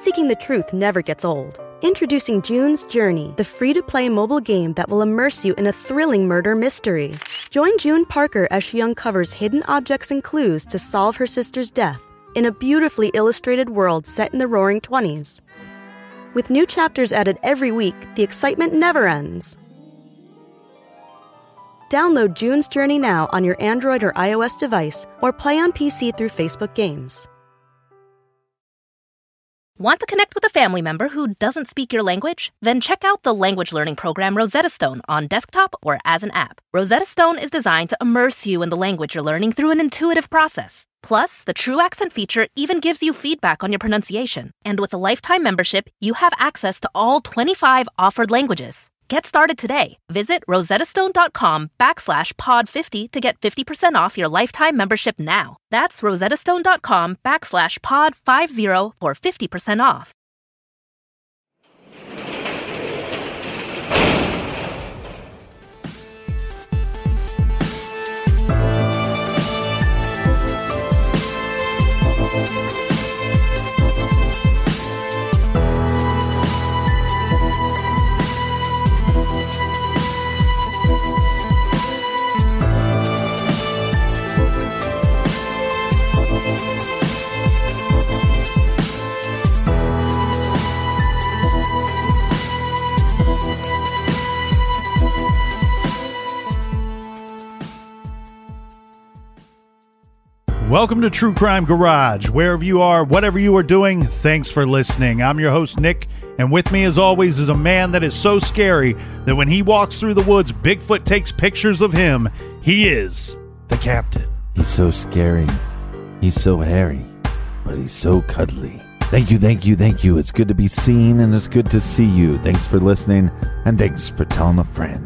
seeking the truth never gets old. Introducing June's Journey, the free-to-play mobile game that will immerse you in a thrilling murder mystery. Join June Parker as she uncovers hidden objects and clues to solve her sister's death in a beautifully illustrated world set in the Roaring '20s. With new chapters added every week, the excitement never ends. Download June's Journey now on your Android or iOS device, or play on PC through Facebook Games. Want to connect with a family member who doesn't speak your language? Then check out the language learning program Rosetta Stone on desktop or as an app. Rosetta Stone is designed to immerse you in the language you're learning through an intuitive process. Plus, the True Accent feature even gives you feedback on your pronunciation. And with a lifetime membership, you have access to all 25 offered languages. Get started today. Visit rosettastone.com/pod50 to get 50% off your lifetime membership now. That's rosettastone.com/pod50 for 50% off. Welcome to True Crime Garage. Wherever you are, whatever you are doing, thanks for listening. I'm your host, Nick, and with me as always is a man that is so scary that when he walks through the woods, Bigfoot takes pictures of him. He is the Captain. He's so scary. He's so hairy, but he's so cuddly. Thank you, thank you, thank you. It's good to be seen and it's good to see you. Thanks for listening and thanks for telling a friend.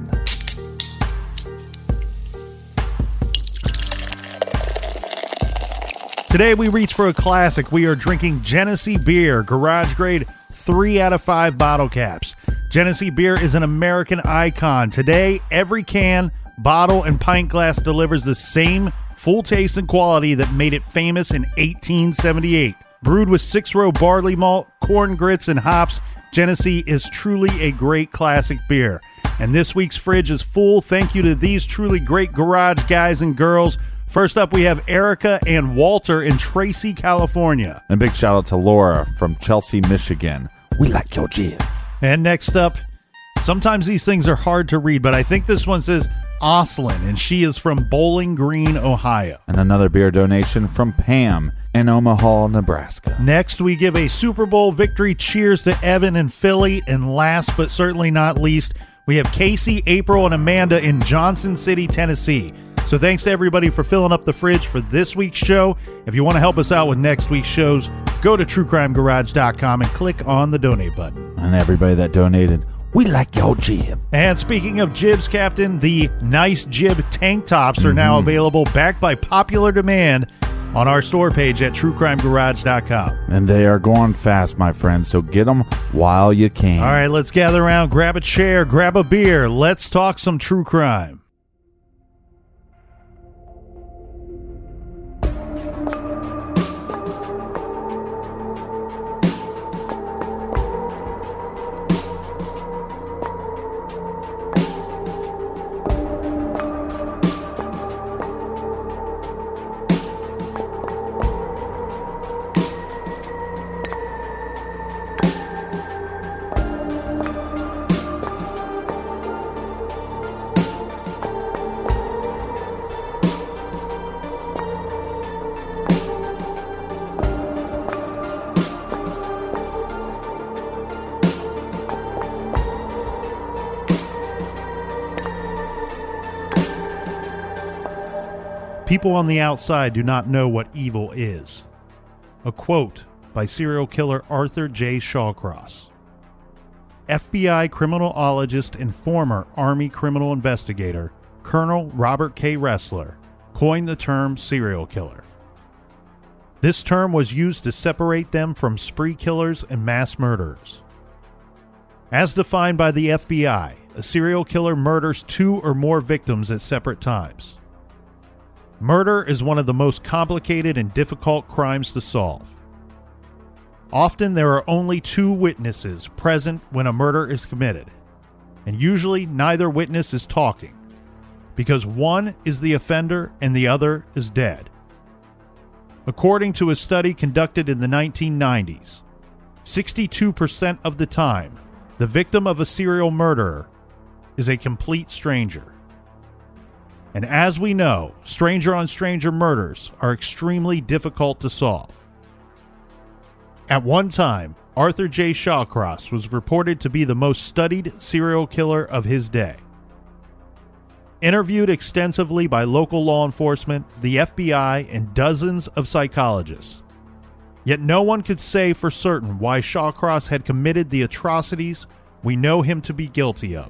Today we reach for a classic. We are drinking Genesee Beer, garage grade 3 out of 5 bottle caps. Genesee Beer is an American icon. Today, every can, bottle, and pint glass delivers the same full taste and quality that made it famous in 1878. Brewed with 6-row barley malt, corn grits, and hops, Genesee is truly a great classic beer. And this week's fridge is full. Thank you to these truly great garage guys and girls. First up, we have Erica and Walter in Tracy, California. And a big shout out to Laura from Chelsea, Michigan. We like your jib. And next up, sometimes these things are hard to read, but I think this one says Oslin, and she is from Bowling Green, Ohio. And another beer donation from Pam in Omaha, Nebraska. Next, we give a Super Bowl victory cheers to Evan and Philly. And last but certainly not least, we have Casey, April, and Amanda in Johnson City, Tennessee. So thanks to everybody for filling up the fridge for this week's show. If you want to help us out with next week's shows, go to truecrimegarage.com and click on the donate button. And everybody that donated, we like your jib. And speaking of jibs, Captain, the nice jib tank tops are now available, backed by popular demand, on our store page at truecrimegarage.com. And they are going fast, my friends, so get them while you can. All right, let's gather around, grab a chair, grab a beer. Let's talk some true crime. People on the outside do not know what evil is. A quote by serial killer Arthur J. Shawcross. FBI criminologist and former Army criminal investigator Colonel Robert K. Ressler coined the term serial killer. This term was used to separate them from spree killers and mass murderers. As defined by the FBI, a serial killer murders 2 or more victims at separate times. Murder is one of the most complicated and difficult crimes to solve. Often there are only two witnesses present when a murder is committed, and usually neither witness is talking, because one is the offender and the other is dead. According to a study conducted in the 1990s, 62% of the time, the victim of a serial murderer is a complete stranger. And as we know, stranger-on-stranger murders are extremely difficult to solve. At one time, Arthur J. Shawcross was reported to be the most studied serial killer of his day. Interviewed extensively by local law enforcement, the FBI, and dozens of psychologists. Yet no one could say for certain why Shawcross had committed the atrocities we know him to be guilty of.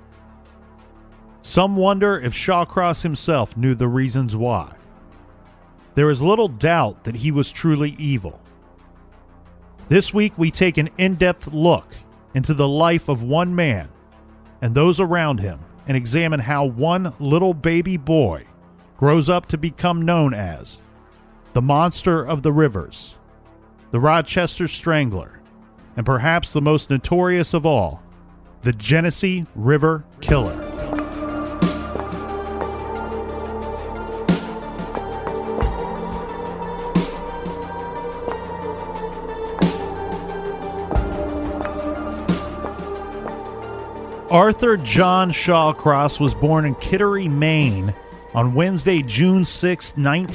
Some wonder if Shawcross himself knew the reasons why. There is little doubt that he was truly evil. This week we take an in-depth look into the life of one man and those around him and examine how one little baby boy grows up to become known as the Monster of the Rivers, the Rochester Strangler, and perhaps the most notorious of all, the Genesee River Killer. Arthur John Shawcross was born in Kittery, Maine on Wednesday, June 6,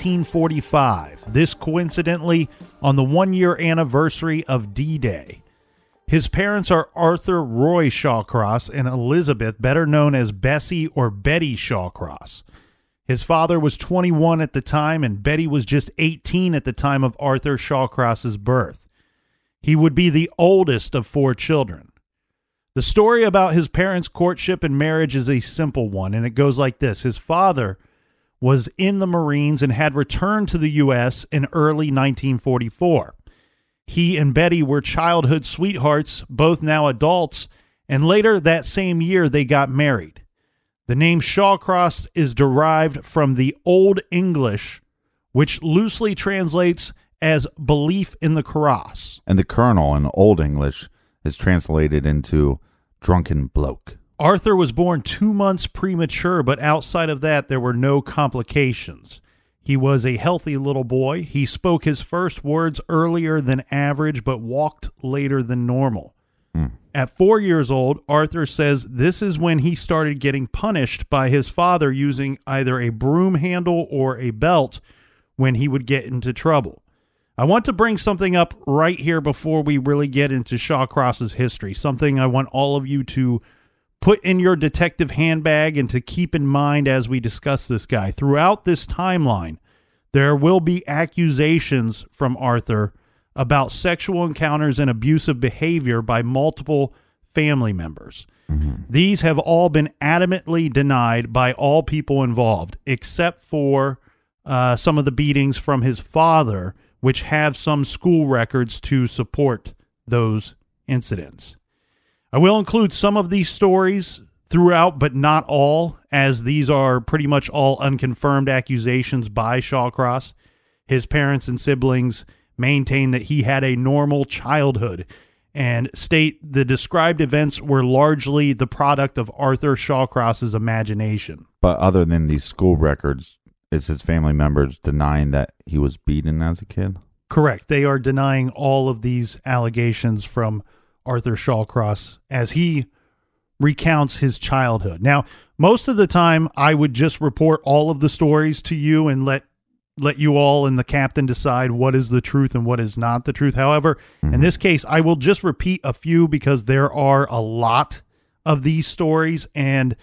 1945. This coincidentally on the one-year anniversary of D-Day. His parents are Arthur Roy Shawcross and Elizabeth, better known as Bessie or Betty Shawcross. His father was 21 at the time, and Betty was just 18 at the time of Arthur Shawcross's birth. He would be the oldest of 4 children. The story about his parents' courtship and marriage is a simple one, and it goes like this. His father was in the Marines and had returned to the U.S. in early 1944. He and Betty were childhood sweethearts, both now adults, and later that same year they got married. The name Shawcross is derived from the Old English, which loosely translates as belief in the cross. And the colonel in Old English is translated into drunken bloke. Arthur was born 2 months premature, but outside of that, there were no complications. He was a healthy little boy. He spoke his first words earlier than average, but walked later than normal. At 4 years old, Arthur says this is when he started getting punished by his father using either a broom handle or a belt when he would get into trouble. I want to bring something up right here before we really get into Shawcross's history, something I want all of you to put in your detective handbag and to keep in mind as we discuss this guy. Throughout this timeline, there will be accusations from Arthur about sexual encounters and abusive behavior by multiple family members. These have all been adamantly denied by all people involved, except for some of the beatings from his father, which have some school records to support those incidents. I will include some of these stories throughout, but not all, as these are pretty much all unconfirmed accusations by Shawcross. His parents and siblings maintain that he had a normal childhood and state the described events were largely the product of Arthur Shawcross's imagination. But other than these school records, is his family members denying that he was beaten as a kid? Correct. They are denying all of these allegations from Arthur Shawcross as he recounts his childhood. Now, most of the time, I would just report all of the stories to you and let you all and the captain decide what is the truth and what is not the truth. However, in this case, I will just repeat a few because there are a lot of these stories, and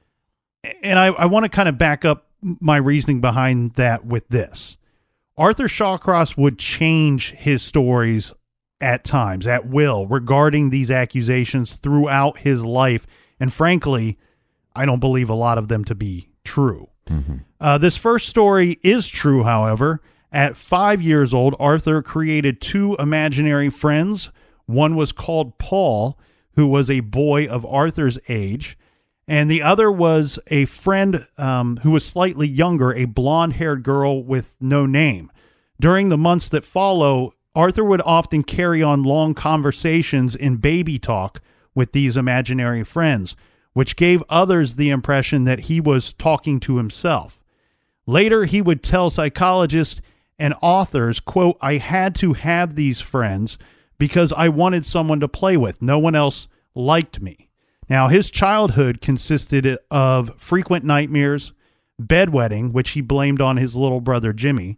I want to kind of back up my reasoning behind that with this. Arthur Shawcross would change his stories at times, at will, regarding these accusations throughout his life. And frankly, I don't believe a lot of them to be true. This first story is true, however. At 5 years old, Arthur created 2 imaginary friends. One was called Paul, who was a boy of Arthur's age, and the other was a friend who was slightly younger, a blonde-haired girl with no name. During the months that follow, Arthur would often carry on long conversations in baby talk with these imaginary friends, which gave others the impression that he was talking to himself. Later, he would tell psychologists and authors, quote, "I had to have these friends because I wanted someone to play with. No one else liked me." Now, his childhood consisted of frequent nightmares, bedwetting, which he blamed on his little brother Jimmy,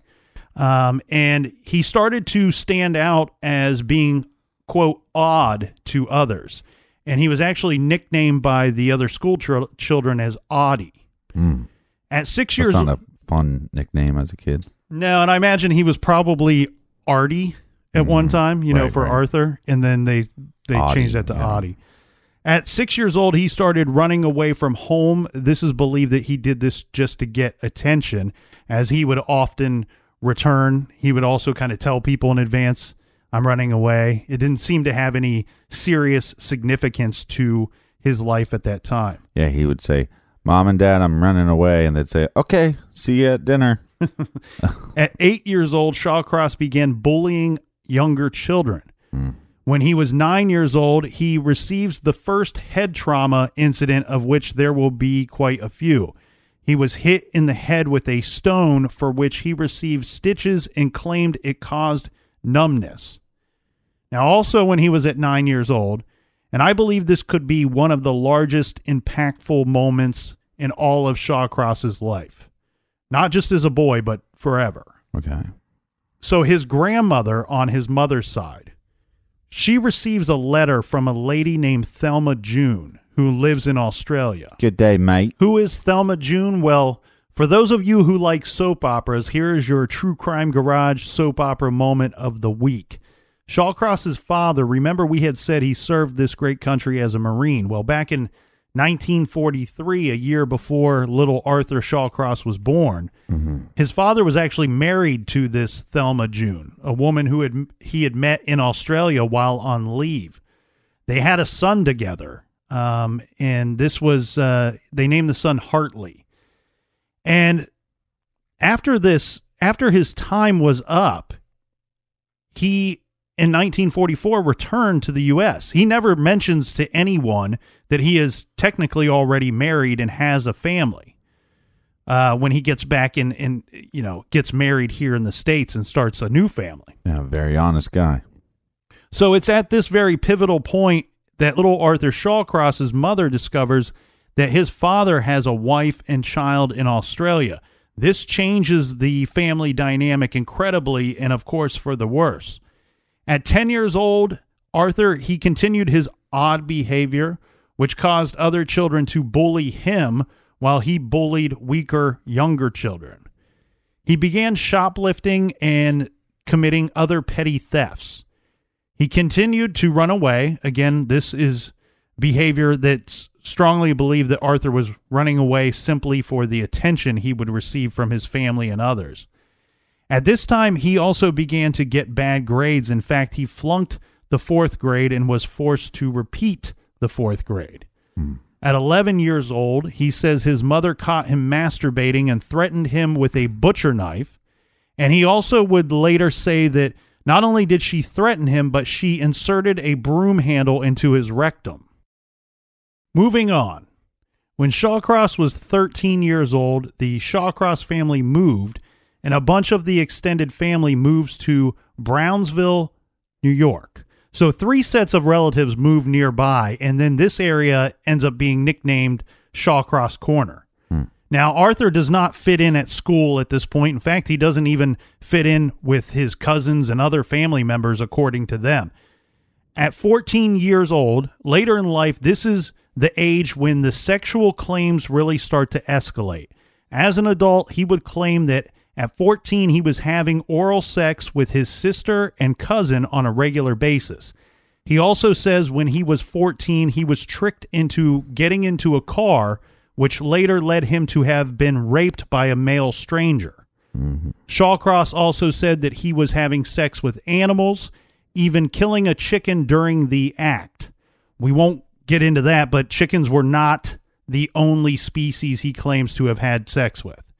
and he started to stand out as being, quote, odd to others. And he was actually nicknamed by the other school children as Audie. At 6 years old. That's not a fun nickname as a kid. No, and I imagine he was probably Artie at one time, for Arthur, and then they changed that to Audie. At 6 years old, he started running away from home. This is believed that he did this just to get attention, as he would often return. He would also kind of tell people in advance, "I'm running away." It didn't seem to have any serious significance to his life at that time. Yeah, he would say, "Mom and Dad, I'm running away." And they'd say, "Okay, see you at dinner." At 8 years old, Shawcross began bullying younger children. When he was 9 years old, he receives the first head trauma incident, of which there will be quite a few. He was hit in the head with a stone, for which he received stitches and claimed it caused numbness. Now, also when he was at 9 years old, and I believe this could be one of the largest impactful moments in all of Shawcross's life. Not just as a boy, but forever. Okay. So his grandmother on his mother's side, she receives a letter from a lady named Thelma June, who lives in Australia. Good day, mate. Who is Thelma June? Well, for those of you who like soap operas, here is your True Crime Garage soap opera moment of the week. Shawcross's father, remember we had said he served this great country as a Marine. Well, back in 1943, a year before little Arthur Shawcross was born, his father was actually married to this Thelma June, a woman who he had met in Australia while on leave. They had a son together, and this was, they named the son Hartley. And after his time was up, he, in 1944, returned to the U.S. He never mentions to anyone that he is technically already married and has a family. When he gets back gets married here in the States and starts a new family. Yeah, very honest guy. So it's at this very pivotal point that little Arthur Shawcross's mother discovers that his father has a wife and child in Australia. This changes the family dynamic incredibly, and of course for the worse. At 10 years old, Arthur, he continued his odd behavior, which caused other children to bully him while he bullied weaker, younger children. He began shoplifting and committing other petty thefts. He continued to run away. Again, this is behavior that's strongly believed that Arthur was running away simply for the attention he would receive from his family and others. At this time, he also began to get bad grades. In fact, he flunked the 4th grade and was forced to repeat the 4th grade. At 11 years old, he says his mother caught him masturbating and threatened him with a butcher knife. And he also would later say that not only did she threaten him, but she inserted a broom handle into his rectum. Moving on. When Shawcross was 13 years old, the Shawcross family moved, and a bunch of the extended family moves to Brownsville, New York. So 3 sets of relatives move nearby, and then this area ends up being nicknamed Shawcross Corner. Now, Arthur does not fit in at school at this point. In fact, he doesn't even fit in with his cousins and other family members, according to them. At 14 years old, later in life, this is the age when the sexual claims really start to escalate. As an adult, he would claim that at 14, he was having oral sex with his sister and cousin on a regular basis. He also says when he was 14, he was tricked into getting into a car, which later led him to have been raped by a male stranger. Shawcross also said that he was having sex with animals, even killing a chicken during the act. We won't get into that, but chickens were not the only species he claims to have had sex with.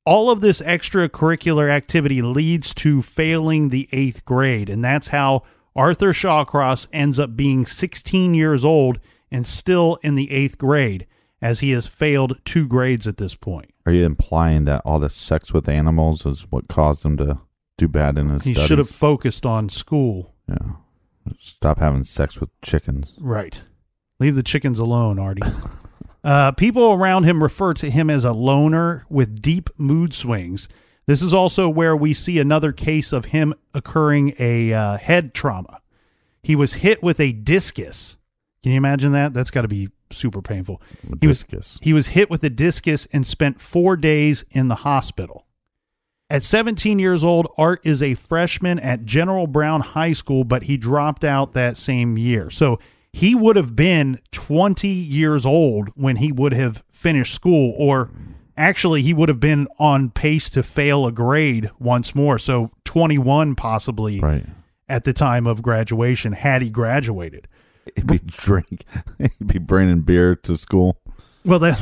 all of this extracurricular activity leads to failing the 8th grade, and that's how Arthur Shawcross ends up being 16 years old and still in the 8th grade, as he has failed 2 grades at this point. Are you implying that all the sex with animals is what caused him to do bad in his studies? He should have focused on school. Yeah. Stop having sex with chickens. Right. Leave the chickens alone, Artie. People around him refer to him as a loner with deep mood swings. This is also where we see another case of him occurring a head trauma. He was hit with a discus. Can you imagine that? That's got to be super painful. He was hit with a discus and spent 4 days in the hospital. At 17 years old, Art is a freshman at General Brown High School, but he dropped out that same year. So he would have been 20 years old when he would have finished school, or actually he would have been on pace to fail a grade once more. So 21 possibly at the time of graduation, had he graduated. He'd be bringing beer to school. Well, that's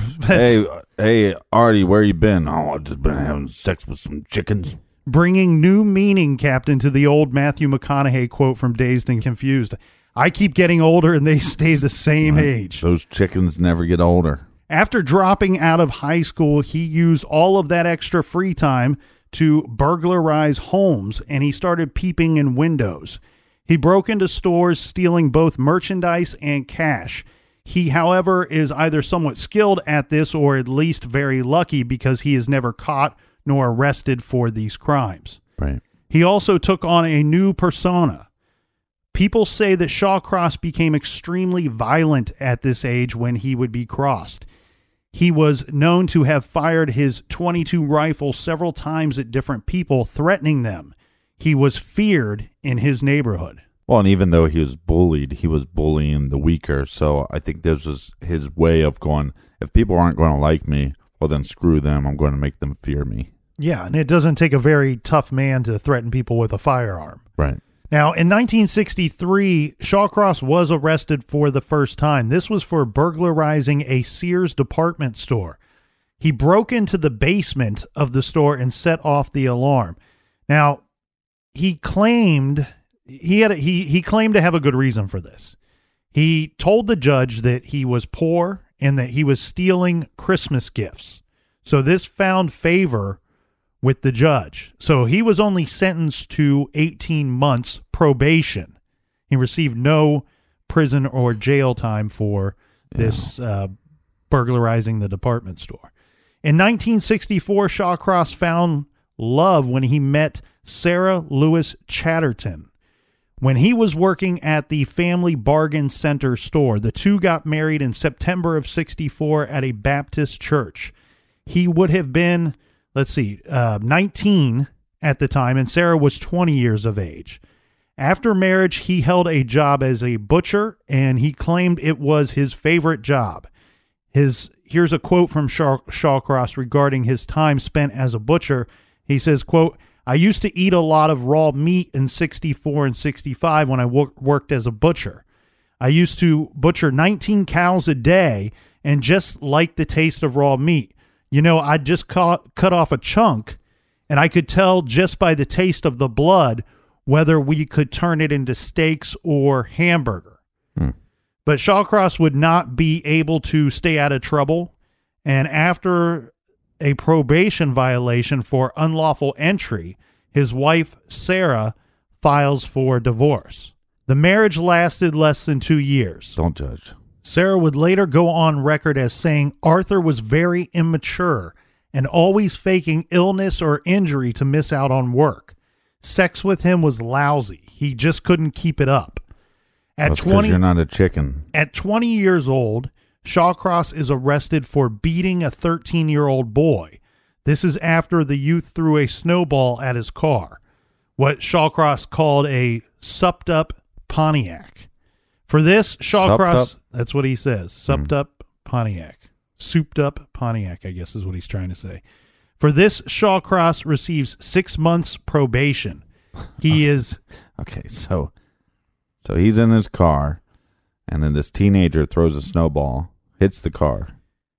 hey, Artie, where you been? Oh, I've just been having sex with some chickens. Bringing new meaning, Captain, to the old Matthew McConaughey quote from Dazed and Confused. I keep getting older and they stay the same age. Those chickens never get older. After dropping out of high school, he used all of that extra free time to burglarize homes, and he started peeping in windows. He broke into stores, stealing both merchandise and cash. He, however, is either somewhat skilled at this or at least very lucky, because he is never caught nor arrested for these crimes. Right. He also took on a new persona. People say that Shawcross became extremely violent at this age when he would be crossed. He was known to have fired his .22 rifle several times at different people, threatening them. He was feared in his neighborhood. Well, and even though he was bullied, he was bullying the weaker. So I think this was his way of going, if people aren't going to like me, well, then screw them. I'm going to make them fear me. Yeah, and it doesn't take a very tough man to threaten people with a firearm. Right. Now, in 1963, Shawcross was arrested for the first time. This was for burglarizing a Sears department store. He broke into the basement of the store and set off the alarm. Now, he claimed he claimed to have a good reason for this. He told the judge that he was poor and that he was stealing Christmas gifts. So this found favor with the judge. So he was only sentenced to 18 months probation. He received no prison or jail time for this burglarizing the department store. In 1964, Shawcross found love when he met Sarah Lewis Chatterton. When he was working at the Family Bargain Center store, the two got married in September of 64 at a Baptist church. He would have been, 19 at the time, and Sarah was 20 years of age. After marriage, he held a job as a butcher, and he claimed it was his favorite job. Here's a quote from Shawcross regarding his time spent as a butcher. He says, quote, "I used to eat a lot of raw meat in 64 and 65 when I worked as a butcher. I used to butcher 19 cows a day and just liked the taste of raw meat. You know, I'd just cut off a chunk, and I could tell just by the taste of the blood whether we could turn it into steaks or hamburger." But Shawcross would not be able to stay out of trouble, and after a probation violation for unlawful entry, his wife, Sarah, files for divorce. The marriage lasted less than 2 years. Don't judge. Sarah would later go on record as saying Arthur was very immature and always faking illness or injury to miss out on work. Sex with him was lousy. He just couldn't keep it up. That's because you're not a chicken. At 20 years old, Shawcross is arrested for beating a 13-year-old boy. This is after the youth threw a snowball at his car, what Shawcross called a supped-up Pontiac. For this, Shawcross, that's what he says, supped-up Pontiac. Souped-up Pontiac, I guess is what he's trying to say. For this, Shawcross receives 6 months probation. He is... Okay, so he's in his car, and then this teenager throws a snowball, hits the car,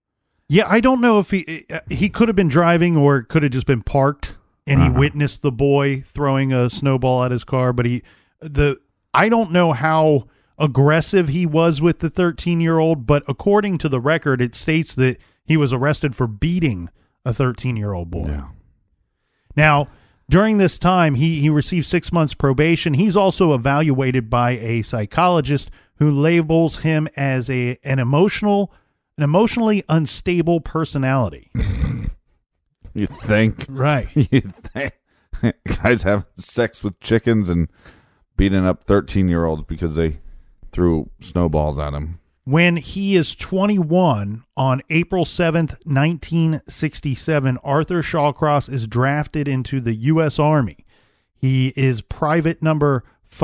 Yeah, I don't know if he could have been driving or could have just been parked and he witnessed the boy throwing a snowball at his car. But I don't know how aggressive he was with the 13-year-old, but according to the record, it states that he was arrested for beating a 13-year-old boy. Yeah. Now, during this time, he received 6 months probation. He's also evaluated by a psychologist who labels him as an emotionally unstable personality. You think? Right. You think? Guys having sex with chickens and beating up 13-year-olds because they threw snowballs at him. When he is 21, on April 7th, 1967, Arthur Shawcross is drafted into the U.S. Army. He is private number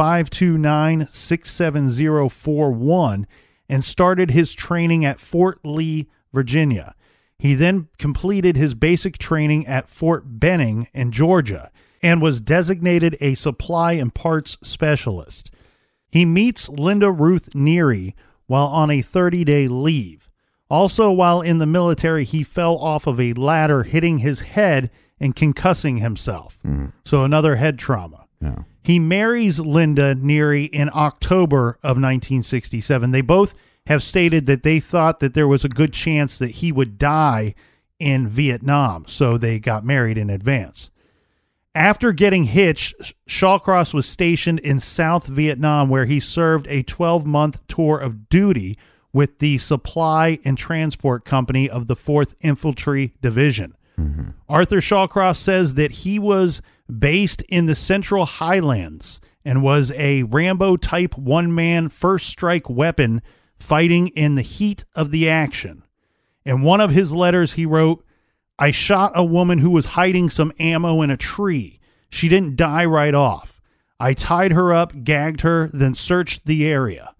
529-67041 and started his training at Fort Lee, Virginia. He then completed his basic training at Fort Benning in Georgia and was designated a supply and parts specialist. He meets Linda Ruth Neary while on a 30-day leave. Also, while in the military, he fell off of a ladder, hitting his head and concussing himself. So another head trauma. Yeah. He marries Linda Neary in October of 1967. They both have stated that they thought that there was a good chance that he would die in Vietnam, so they got married in advance. After getting hitched, Shawcross was stationed in South Vietnam, where he served a 12-month tour of duty with the Supply and Transport Company of the 4th Infantry Division. Arthur Shawcross says that he was based in the Central Highlands and was a Rambo-type one-man first strike weapon fighting in the heat of the action. In one of his letters, he wrote, "I shot a woman who was hiding some ammo in a tree. She didn't die right off. I tied her up, gagged her, then searched the area.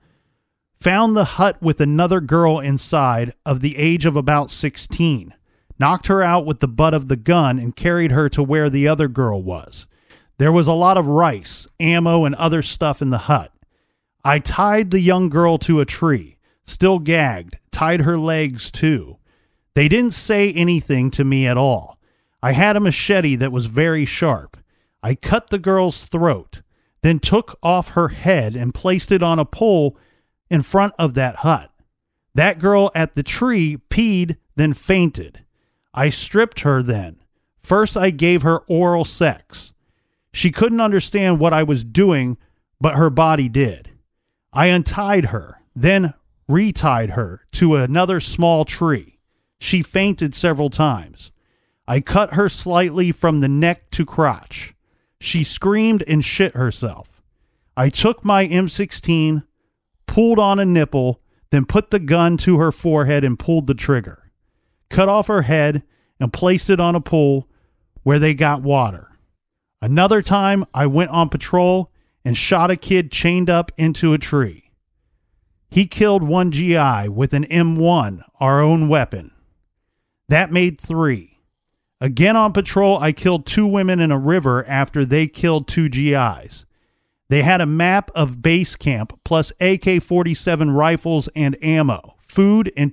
Found the hut with another girl inside of the age of about 16. Knocked her out with the butt of the gun and carried her to where the other girl was. There was a lot of rice, ammo, and other stuff in the hut. I tied the young girl to a tree, still gagged, tied her legs too. They didn't say anything to me at all. I had a machete that was very sharp. I cut the girl's throat, then took off her head and placed it on a pole in front of that hut. That girl at the tree peed, then fainted. I stripped her then. First, I gave her oral sex. She couldn't understand what I was doing, but her body did. I untied her, then retied her to another small tree. She fainted several times. I cut her slightly from the neck to crotch. She screamed and shit herself. I took my M16, pulled on a nipple, then put the gun to her forehead and pulled the trigger. Cut off her head and placed it on a pool where they got water. Another time, I went on patrol and shot a kid chained up into a tree. He killed one GI with an M1, our own weapon. That made 3. Again on patrol, I killed 2 women in a river after they killed 2 GIs. They had a map of base camp plus AK-47 rifles and ammo, food, and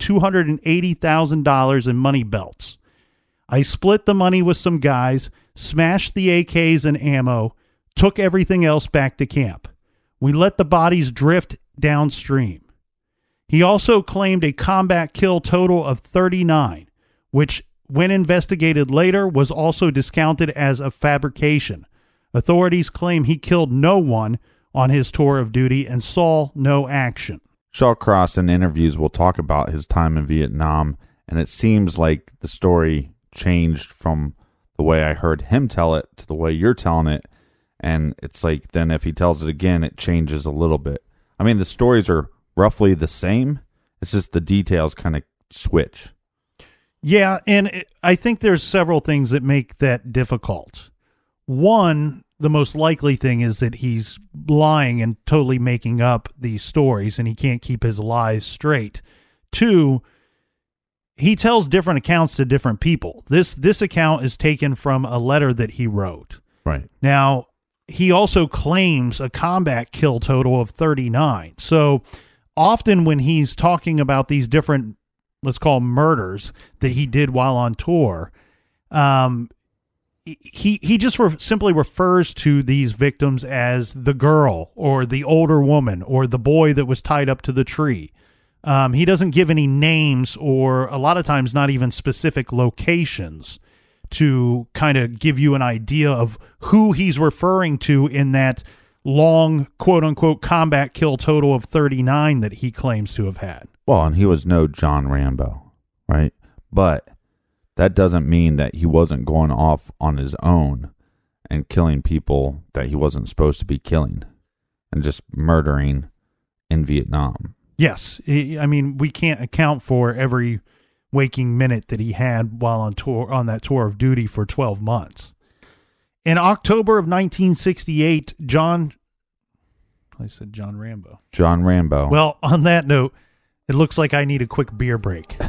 $280,000 in money belts. I split the money with some guys, smashed the AKs and ammo, took everything else back to camp. We let the bodies drift downstream. He also claimed a combat kill total of 39, which, when investigated later, was also discounted as a fabrication. Authorities claim he killed no one on his tour of duty and saw no action. Shawcross in interviews will talk about his time in Vietnam, and it seems like the story changed from the way I heard him tell it to the way you're telling it, and it's like then if he tells it again, it changes a little bit. I mean, the stories are roughly the same. It's just the details kind of switch. Yeah, and I think there's several things that make that difficult. One, the most likely thing is that he's lying and totally making up these stories, and he can't keep his lies straight. 2, he tells different accounts to different people. This account is taken from a letter that he wrote. Right. Now, he also claims a combat kill total of 39. So often when he's talking about these different let's call murders that he did while on tour, he just simply refers to these victims as the girl or the older woman or the boy that was tied up to the tree. He doesn't give any names, or a lot of times not even specific locations, to kind of give you an idea of who he's referring to in that long, quote-unquote, combat kill total of 39 that he claims to have had. Well, and he was no John Rambo, right? But that doesn't mean that he wasn't going off on his own and killing people that he wasn't supposed to be killing and just murdering in Vietnam. Yes. I mean, we can't account for every waking minute that he had while on tour, on that tour of duty for 12 months. In October of 1968, John Rambo. John Rambo. Well, on that note, it looks like I need a quick beer break.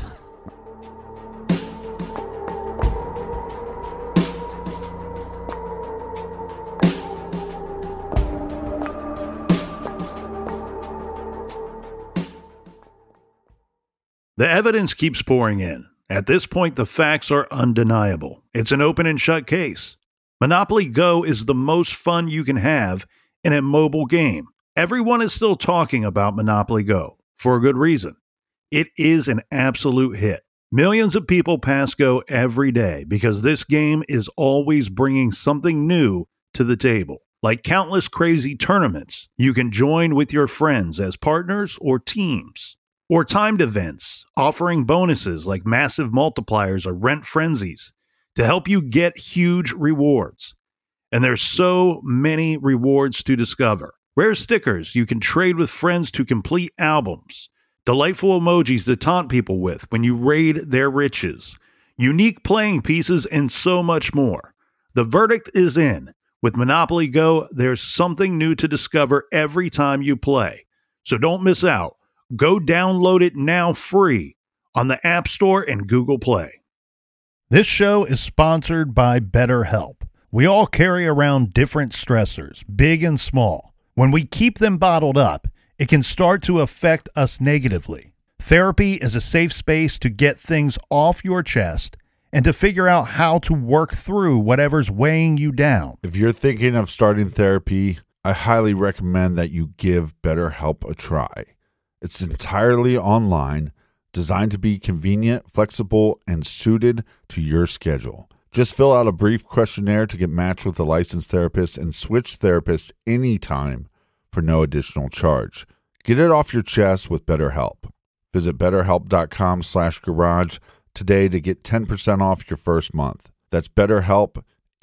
The evidence keeps pouring in. At this point, the facts are undeniable. It's an open and shut case. Monopoly Go is the most fun you can have in a mobile game. Everyone is still talking about Monopoly Go, for a good reason. It is an absolute hit. Millions of people pass Go every day because this game is always bringing something new to the table. Like countless crazy tournaments you can join with your friends as partners or teams. Or timed events offering bonuses like massive multipliers or rent frenzies to help you get huge rewards. And there's so many rewards to discover. Rare stickers you can trade with friends to complete albums. Delightful emojis to taunt people with when you raid their riches. Unique playing pieces and so much more. The verdict is in. With Monopoly Go, there's something new to discover every time you play. So don't miss out. Go download it now free on the App Store and Google Play. This show is sponsored by BetterHelp. We all carry around different stressors, big and small. When we keep them bottled up, it can start to affect us negatively. Therapy is a safe space to get things off your chest and to figure out how to work through whatever's weighing you down. If you're thinking of starting therapy, I highly recommend that you give BetterHelp a try. It's entirely online, designed to be convenient, flexible, and suited to your schedule. Just fill out a brief questionnaire to get matched with a licensed therapist and switch therapists anytime for no additional charge. Get it off your chest with BetterHelp. Visit BetterHelp.com/garage today to get 10% off your first month. That's BetterHelp,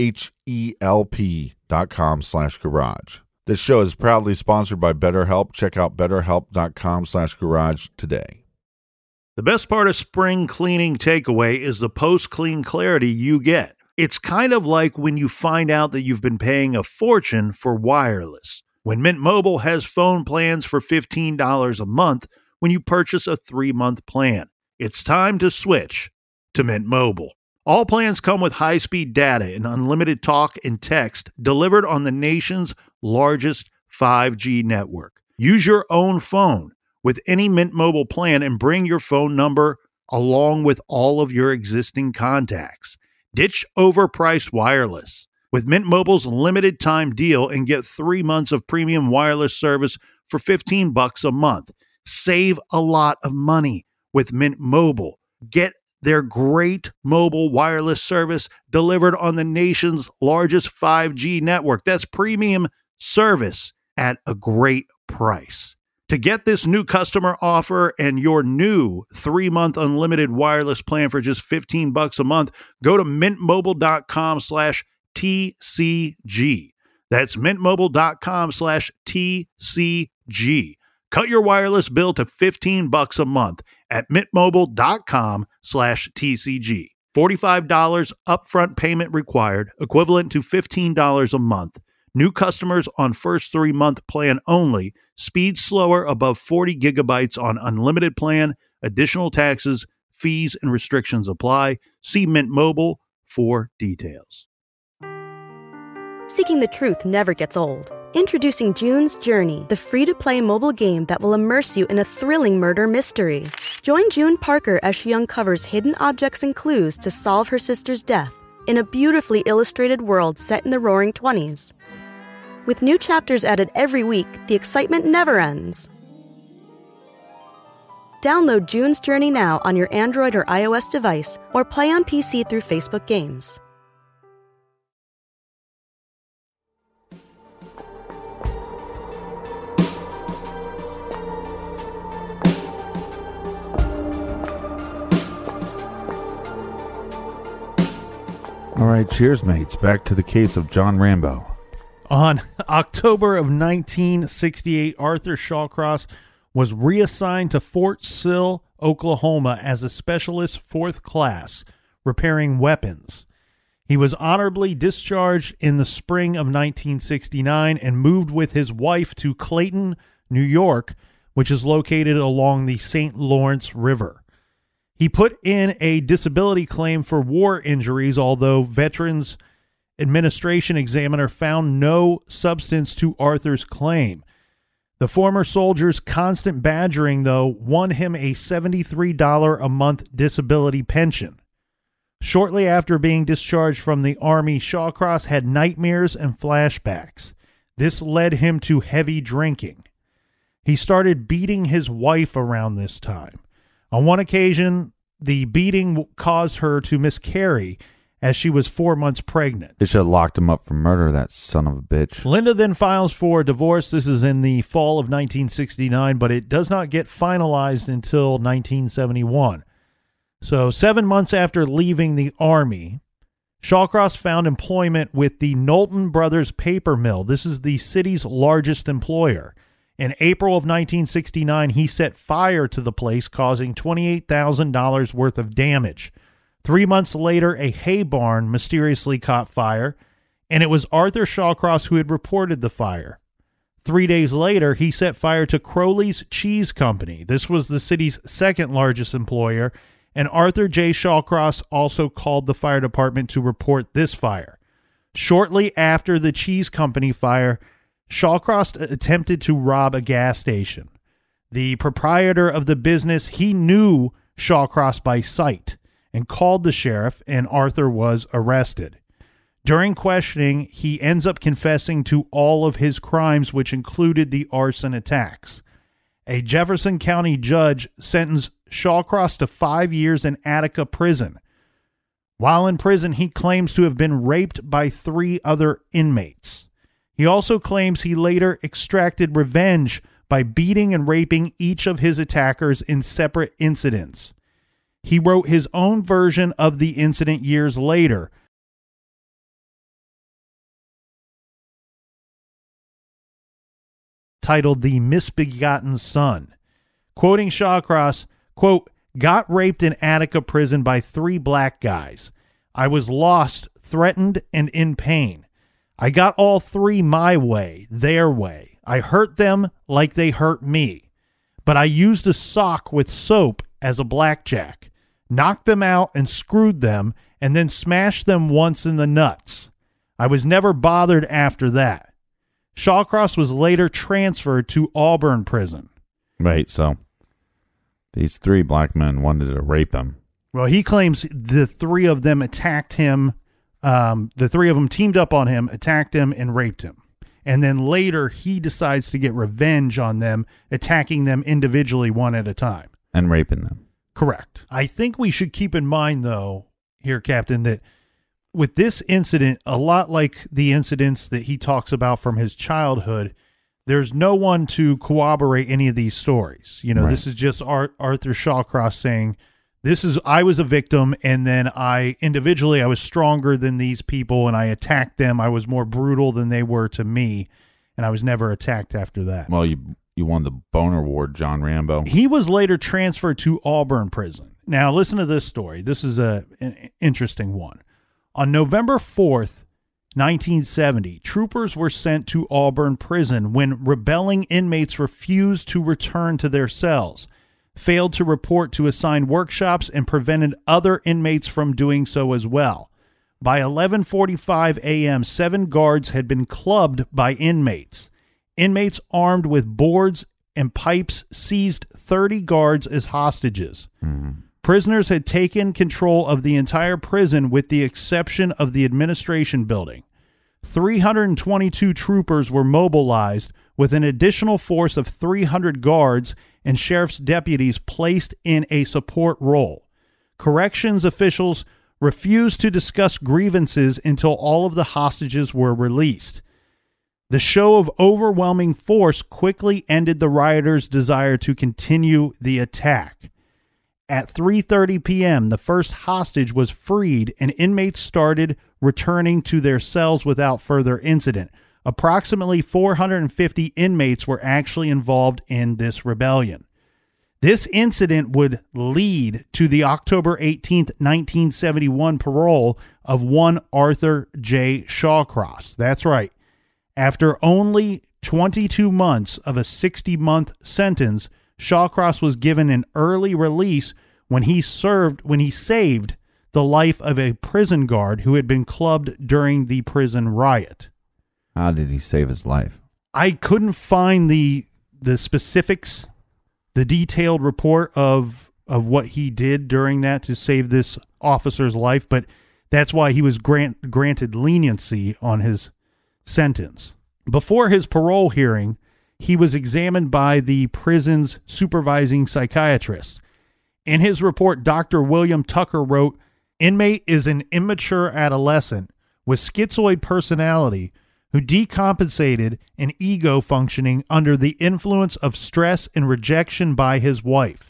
HELP.com/garage. This show is proudly sponsored by BetterHelp. Check out BetterHelp.com/garage today. The best part of spring cleaning takeaway is the post-clean clarity you get. It's kind of like when you find out that you've been paying a fortune for wireless. When Mint Mobile has phone plans for $15 a month when you purchase a 3-month plan. It's time to switch to Mint Mobile. All plans come with high-speed data and unlimited talk and text delivered on the nation's largest 5G network. Use your own phone with any Mint Mobile plan and bring your phone number along with all of your existing contacts. Ditch overpriced wireless with Mint Mobile's limited time deal and get 3 months of premium wireless service for $15 a month. Save a lot of money with Mint Mobile. Get their great mobile wireless service delivered on the nation's largest 5G network. That's premium service at a great price. To get this new customer offer and your new 3-month unlimited wireless plan for just $15 a month, go to mintmobile.com/TCG. That's mintmobile.com/TCG. Cut your wireless bill to $15 a month at mintmobile.com/TCG. $45 upfront payment required, equivalent to $15 a month. New customers on first 3-month plan only. Speed slower above 40 gigabytes on unlimited plan. Additional taxes, fees, and restrictions apply. See Mint Mobile for details. Seeking the truth never gets old. Introducing June's Journey, the free-to-play mobile game that will immerse you in a thrilling murder mystery. Join June Parker as she uncovers hidden objects and clues to solve her sister's death in a beautifully illustrated world set in the Roaring '20s. With new chapters added every week, the excitement never ends. Download June's Journey now on your Android or iOS device, or play on PC through Facebook Games. All right, cheers, mates. Back to the case of John Rambo. On October of 1968, Arthur Shawcross was reassigned to Fort Sill, Oklahoma as a specialist 4th class, repairing weapons. He was honorably discharged in the spring of 1969 and moved with his wife to Clayton, New York, which is located along the St. Lawrence River. He put in a disability claim for war injuries, although Veterans Administration examiner found no substance to Arthur's claim. The former soldier's constant badgering, though, won him a $73 a month disability pension. Shortly after being discharged from the Army, Shawcross had nightmares and flashbacks. This led him to heavy drinking. He started beating his wife around this time. On one occasion, the beating caused her to miscarry as she was 4 months pregnant. They should have locked him up for murder, that son of a bitch. Linda then files for divorce. This is in the fall of 1969, but it does not get finalized until 1971. So 7 months after leaving the Army, Shawcross found employment with the Knowlton Brothers Paper Mill. This is the city's largest employer. In April of 1969, he set fire to the place, causing $28,000 worth of damage. 3 months later, a hay barn mysteriously caught fire, and it was Arthur Shawcross who had reported the fire. 3 days later, he set fire to Crowley's Cheese Company. This was the city's second largest employer, and Arthur J. Shawcross also called the fire department to report this fire. Shortly after the cheese company fire, Shawcross attempted to rob a gas station. The proprietor of the business, he knew Shawcross by sight and called the sheriff, and Arthur was arrested. During questioning, he ends up confessing to all of his crimes, which included the arson attacks. A Jefferson County judge sentenced Shawcross to 5 years in Attica prison. While in prison, he claims to have been raped by 3 other inmates. He also claims he later extracted revenge by beating and raping each of his attackers in separate incidents. He wrote his own version of the incident years later, titled The Misbegotten Son. Quoting Shawcross, quote, "Got raped in Attica prison by 3 black guys. I was lost, threatened, and in pain. I got all 3 my way, their way. I hurt them like they hurt me. But I used a sock with soap as a blackjack, knocked them out and screwed them, and then smashed them once in the nuts. I was never bothered after that." Shawcross was later transferred to Auburn prison. Right, so these 3 black men wanted to rape him. Well, he claims the 3 of them attacked him. The 3 of them teamed up on him, attacked him, and raped him. And then later, he decides to get revenge on them, attacking them individually one at a time. And raping them. Correct. I think we should keep in mind, though, here, Captain, that with this incident, a lot like the incidents that he talks about from his childhood, there's no one to corroborate any of these stories. You know, Right. This is just Arthur Shawcross saying, I was a victim, and then I was stronger than these people, and I attacked them. I was more brutal than they were to me, and I was never attacked after that. Well, you won the Boner Award, John Rambo. He was later transferred to Auburn prison. Now, listen to this story. This is an interesting one. On November 4th, 1970, troopers were sent to Auburn prison when rebelling inmates refused to return to their cells, failed to report to assigned workshops, and prevented other inmates from doing so as well. By 11:45 a.m., 7 guards had been clubbed by inmates. Inmates armed with boards and pipes seized 30 guards as hostages. Prisoners had taken control of the entire prison with the exception of the administration building. 322 troopers were mobilized with an additional force of 300 guards and sheriff's deputies placed in a support role. Corrections officials refused to discuss grievances until all of the hostages were released. The show of overwhelming force quickly ended the rioters' desire to continue the attack. At 3:30 p.m., the first hostage was freed and inmates started returning to their cells without further incident. Approximately 450 inmates were actually involved in this rebellion. This incident would lead to the October 18th, 1971 parole of one Arthur J. Shawcross. That's right. After only 22 months of a 60-month sentence, Shawcross was given an early release when he saved the life of a prison guard who had been clubbed during the prison riot. How did he save his life? I couldn't find the specifics, the detailed report of what he did during that to save this officer's life, but that's why he was granted leniency on his sentence. Before his parole hearing, he was examined by the prison's supervising psychiatrist. In his report, Dr. William Tucker wrote, "Inmate is an immature adolescent with schizoid personality who decompensated and ego functioning under the influence of stress and rejection by his wife.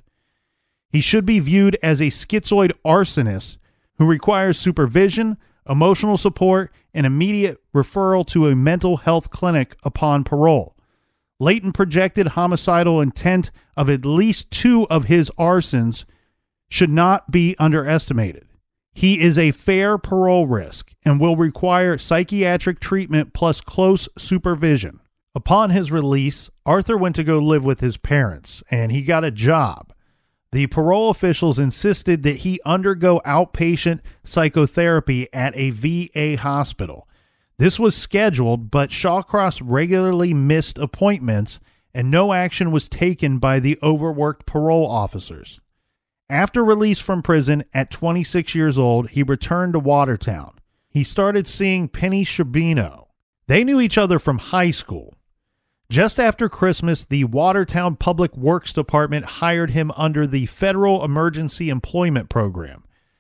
He should be viewed as a schizoid arsonist who requires supervision, emotional support, and immediate referral to a mental health clinic upon parole. Latent projected homicidal intent of at least 2 of his arsons should not be underestimated. He is a fair parole risk and will require psychiatric treatment plus close supervision." Upon his release, Arthur went to go live with his parents, and he got a job. The parole officials insisted that he undergo outpatient psychotherapy at a VA hospital. This was scheduled, but Shawcross regularly missed appointments, and no action was taken by the overworked parole officers. After release from prison at 26 years old, he returned to Watertown. He started seeing Penny Shabino. They knew each other from high school. Just after Christmas, the Watertown Public Works Department hired him under the Federal Emergency Employment Program.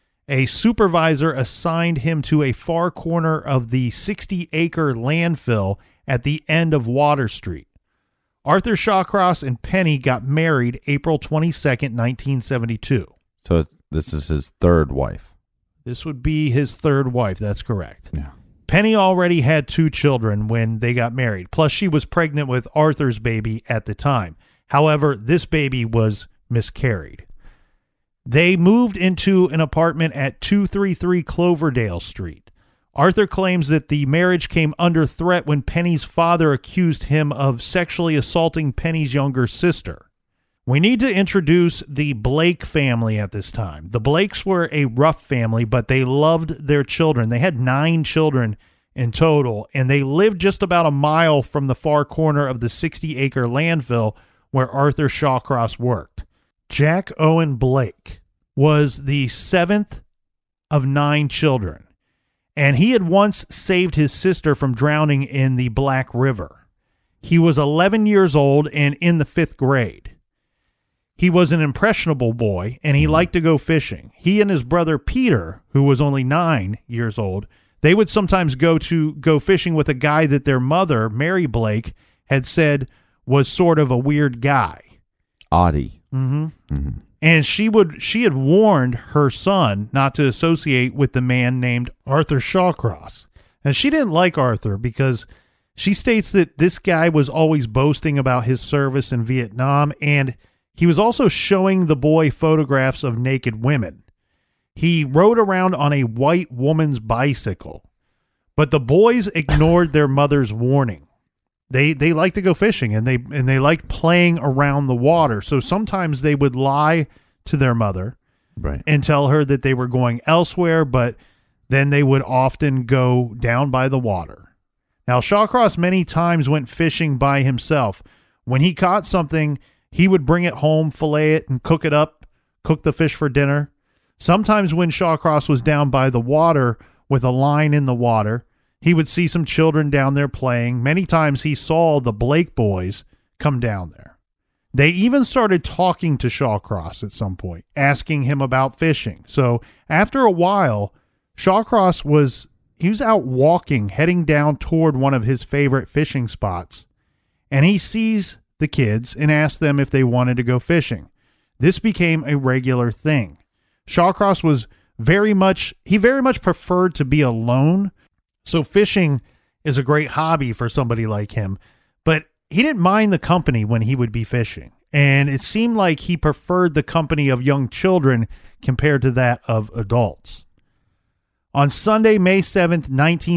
A supervisor assigned him to a far corner of the 60-acre landfill at the end of Water Street. Arthur Shawcross and Penny got married April 22nd, 1972. So this is his third wife. This would be his third wife. That's correct. Yeah. Penny already had 2 children when they got married. Plus, she was pregnant with Arthur's baby at the time. However, this baby was miscarried. They moved into an apartment at 233 Cloverdale Street. Arthur claims that the marriage came under threat when Penny's father accused him of sexually assaulting Penny's younger sister. We need to introduce the Blake family at this time. The Blakes were a rough family, but they loved their children. They had 9 children in total, and they lived just about a mile from the far corner of the 60-acre landfill where Arthur Shawcross worked. Jack Owen Blake was the 7th of 9 children, and he had once saved his sister from drowning in the Black River. He was 11 years old and in the 5th grade. He was an impressionable boy, and he liked to go fishing. He and his brother Peter, who was only 9 years old, they would sometimes go fishing with a guy that their mother, Mary Blake, had said was sort of a weird guy. Audie. Mm-hmm. Mm-hmm. And she had warned her son not to associate with the man named Arthur Shawcross. And she didn't like Arthur because she states that this guy was always boasting about his service in Vietnam, and he was also showing the boy photographs of naked women. He rode around on a white woman's bicycle, but the boys ignored their mother's warning. They liked to go fishing, and they liked playing around the water. So sometimes they would lie to their mother, right, and tell her that they were going elsewhere, but then they would often go down by the water. Now, Shawcross many times went fishing by himself. When he caught something, he would bring it home, fillet it, and cook it up, cook the fish for dinner. Sometimes when Shawcross was down by the water with a line in the water, he would see some children down there playing. Many times he saw the Blake boys come down there. They even started talking to Shawcross at some point, asking him about fishing. So after a while, Shawcross was out walking, heading down toward one of his favorite fishing spots, and he sees the kids and asks them if they wanted to go fishing. This became a regular thing. Shawcross was very much preferred to be alone, so fishing is a great hobby for somebody like him, but he didn't mind the company when he would be fishing, and it seemed like he preferred the company of young children compared to that of adults. On Sunday, May 7th,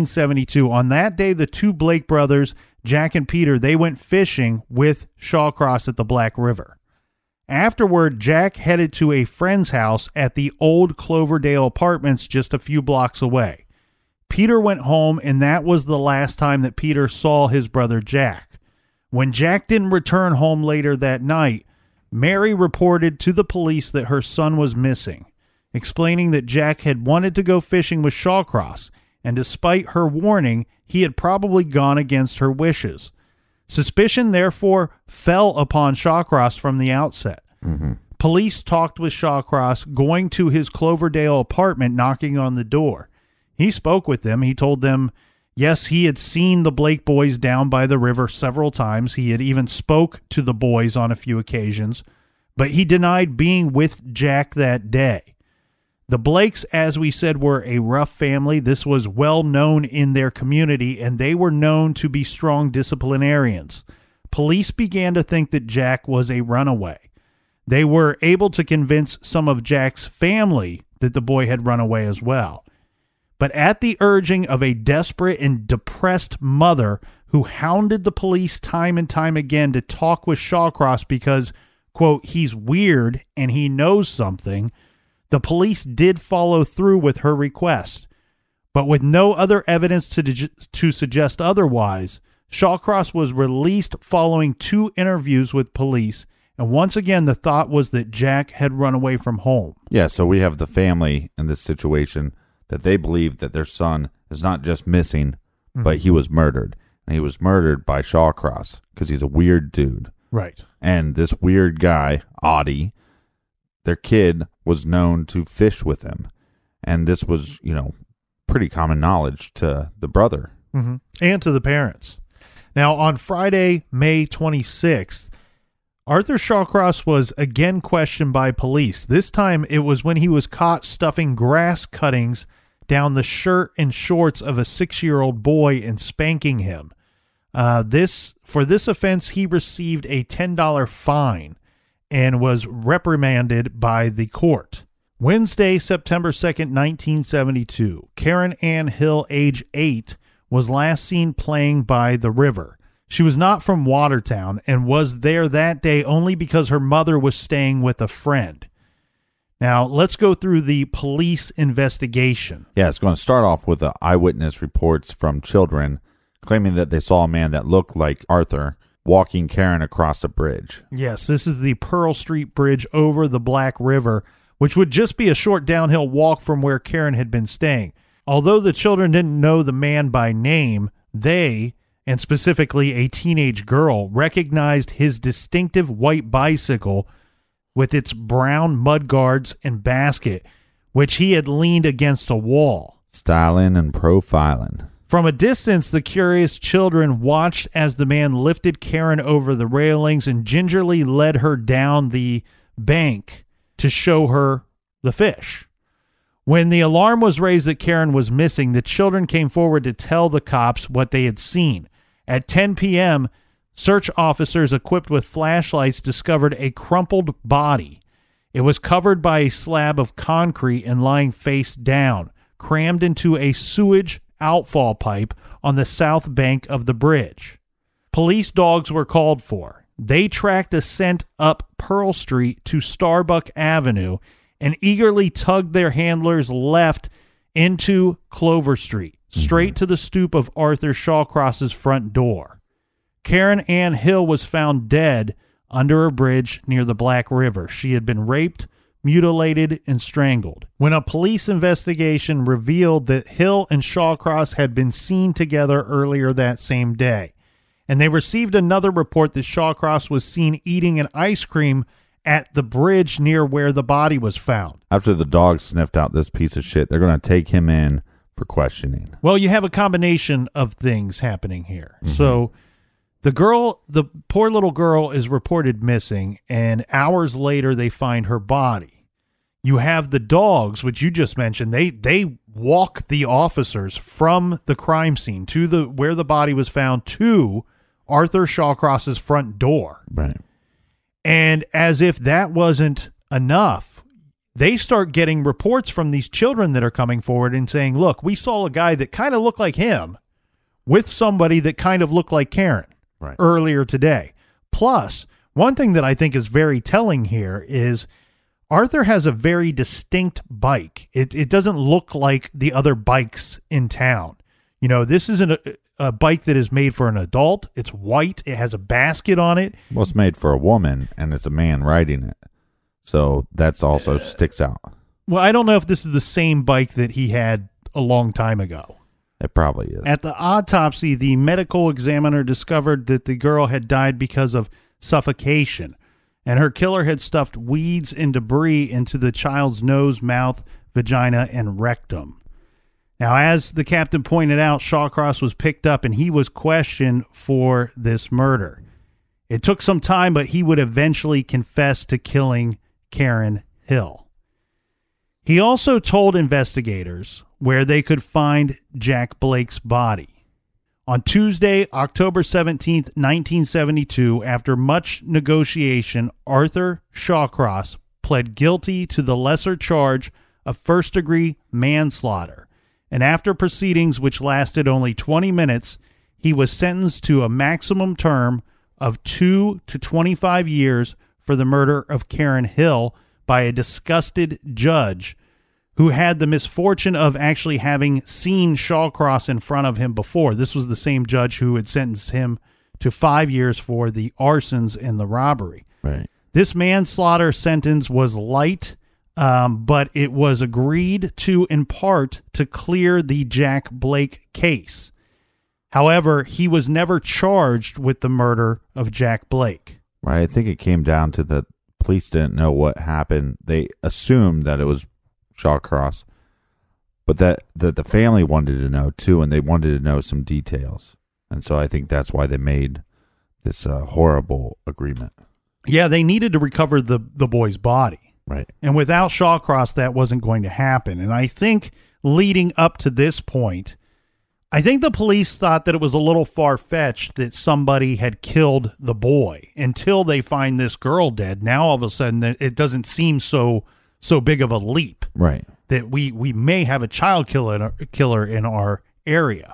1972, on that day, the two Blake brothers, Jack and Peter, they went fishing with Shawcross at the Black River. Afterward, Jack headed to a friend's house at the old Cloverdale Apartments just a few blocks away. Peter went home, and that was the last time that Peter saw his brother Jack. When Jack didn't return home later that night, Mary reported to the police that her son was missing, explaining that Jack had wanted to go fishing with Shawcross, and despite her warning, he had probably gone against her wishes. Suspicion, therefore, fell upon Shawcross from the outset. Mm-hmm. Police talked with Shawcross, going to his Cloverdale apartment, knocking on the door. He spoke with them. He told them, yes, he had seen the Blake boys down by the river several times. He had even spoke to the boys on a few occasions, but he denied being with Jack that day. The Blakes, as we said, were a rough family. This was well known in their community, and they were known to be strong disciplinarians. Police began to think that Jack was a runaway. They were able to convince some of Jack's family that the boy had run away as well. But at the urging of a desperate and depressed mother who hounded the police time and time again to talk with Shawcross because, quote, he's weird and he knows something, the police did follow through with her request. But with no other evidence to suggest otherwise, Shawcross was released following 2 interviews with police, and once again the thought was that Jack had run away from home. Yeah, so we have the family in this situation that they believe that their son is not just missing, but he was murdered. And he was murdered by Shawcross because he's a weird dude. Right. And this weird guy, Audie, their kid was known to fish with him. And this was, pretty common knowledge to the brother. Mm-hmm. And to the parents. Now, on Friday, May 26th, Arthur Shawcross was again questioned by police. This time, it was when he was caught stuffing grass cuttings down the shirt and shorts of a 6-year-old boy and spanking him. For this offense, he received a $10 fine and was reprimanded by the court. Wednesday, September 2nd, 1972, Karen Ann Hill, age 8, was last seen playing by the river. She was not from Watertown and was there that day only because her mother was staying with a friend. Now, let's go through the police investigation. Yeah, it's going to start off with the eyewitness reports from children claiming that they saw a man that looked like Arthur walking Karen across a bridge. Yes, this is the Pearl Street Bridge over the Black River, which would just be a short downhill walk from where Karen had been staying. Although the children didn't know the man by name, they, and specifically a teenage girl, recognized his distinctive white bicycle with its brown mudguards and basket, which he had leaned against a wall. Styling and profiling. From a distance, the curious children watched as the man lifted Karen over the railings and gingerly led her down the bank to show her the fish. When the alarm was raised that Karen was missing, the children came forward to tell the cops what they had seen. At 10 p.m., search officers equipped with flashlights discovered a crumpled body. It was covered by a slab of concrete and lying face down, crammed into a sewage outfall pipe on the south bank of the bridge. Police dogs were called for. They tracked a scent up Pearl Street to Starbuck Avenue and eagerly tugged their handlers left into Clover Street, straight to the stoop of Arthur Shawcross's front door. Karen Ann Hill was found dead under a bridge near the Black River. She had been raped, mutilated, and strangled. When a police investigation revealed that Hill and Shawcross had been seen together earlier that same day, and they received another report that Shawcross was seen eating an ice cream at the bridge near where the body was found. After the dog sniffed out this piece of shit, they're going to take him in for questioning. Well, you have a combination of things happening here. So the poor little girl is reported missing, and hours later they find her body. You have the dogs, which you just mentioned. They walk the officers from the crime scene to where the body was found to Arthur Shawcross's front door. Right. And as if that wasn't enough, they start getting reports from these children that are coming forward and saying, look, we saw a guy that kind of looked like him with somebody that kind of looked like Karen earlier today. Plus, one thing that I think is very telling here is Arthur has a very distinct bike. It doesn't look like the other bikes in town. You know, this isn't a bike that is made for an adult. It's white. It has a basket on it. Well, it's made for a woman, and it's a man riding it. So that's also sticks out. Well, I don't know if this is the same bike that he had a long time ago. It probably is. At the autopsy, the medical examiner discovered that the girl had died because of suffocation, and her killer had stuffed weeds and debris into the child's nose, mouth, vagina, and rectum. Now, as the captain pointed out, Shawcross was picked up and he was questioned for this murder. It took some time, but he would eventually confess to killing Karen Hill. He also told investigators where they could find Jack Blake's body. On Tuesday, October 17th, 1972, after much negotiation, Arthur Shawcross pled guilty to the lesser charge of first-degree manslaughter. And after proceedings which lasted only 20 minutes, he was sentenced to a maximum term of 2 to 25 years for the murder of Karen Hill by a disgusted judge who had the misfortune of actually having seen Shawcross in front of him before. This was the same judge who had sentenced him to 5 years for the arsons and the robbery. Right. This manslaughter sentence was light, but it was agreed to in part to clear the Jack Blake case. However, he was never charged with the murder of Jack Blake. Right. I think it came down to the police didn't know what happened. They assumed that it was Shawcross, but that the family wanted to know too, and they wanted to know some details. And so I think that's why they made this horrible agreement. Yeah, they needed to recover the boy's body. Right. And without Shawcross, that wasn't going to happen. And I think leading up to this point, I think the police thought that it was a little far-fetched that somebody had killed the boy until they find this girl dead. Now, all of a sudden, it doesn't seem so big of a leap. Right. That we may have a child killer in our area.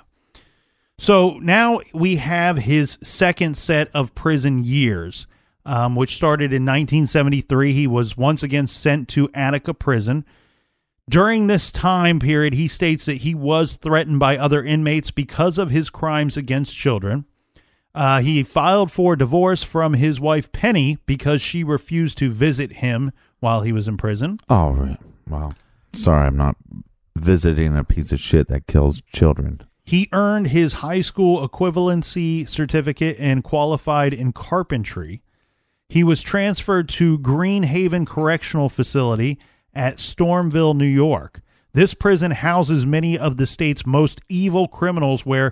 So now we have his second set of prison years, which started in 1973. He was once again sent to Attica Prison. During this time period, he states that he was threatened by other inmates because of his crimes against children. He filed for divorce from his wife, Penny, because she refused to visit him while he was in prison. Oh, right. Wow. Sorry, I'm not visiting a piece of shit that kills children. He earned his high school equivalency certificate and qualified in carpentry. He was transferred to Green Haven Correctional Facility at Stormville, New York. This prison houses many of the state's most evil criminals, where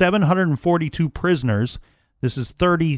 742 prisoners, this is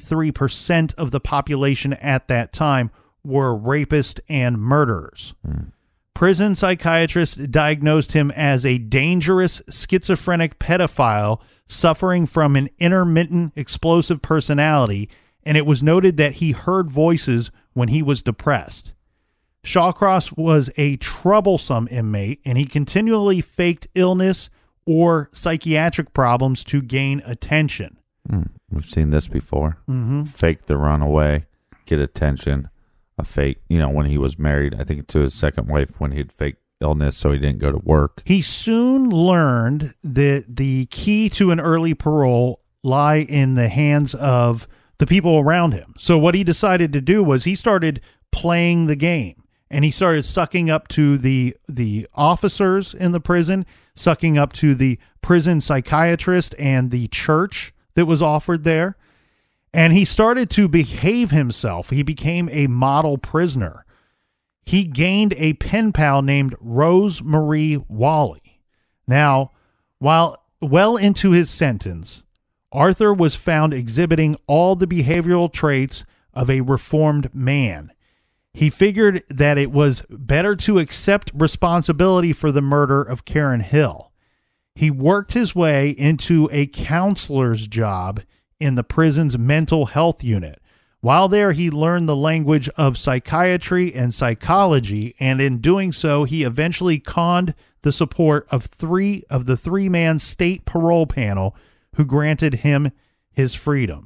33% of the population at that time, were rapists and murderers. Prison psychiatrists diagnosed him as a dangerous schizophrenic pedophile suffering from an intermittent explosive personality, and it was noted that he heard voices when he was depressed. Shawcross was a troublesome inmate, and he continually faked illness or psychiatric problems to gain attention. We've seen this before. Fake the runaway, get attention. A fake, when he was married, I think to his second wife, when he'd fake illness, so he didn't go to work. He soon learned that the key to an early parole lie in the hands of the people around him. So what he decided to do was he started playing the game, and he started sucking up to the officers in the prison, sucking up to the prison psychiatrist and the church that was offered there. And he started to behave himself. He became a model prisoner. He gained a pen pal named Rose Marie Wally. Now, while well into his sentence, Arthur was found exhibiting all the behavioral traits of a reformed man. He figured that it was better to accept responsibility for the murder of Karen Hill. He worked his way into a counselor's job in the prison's mental health unit. While there, he learned the language of psychiatry and psychology, and in doing so, he eventually conned the support of the three-man state parole panel who granted him his freedom.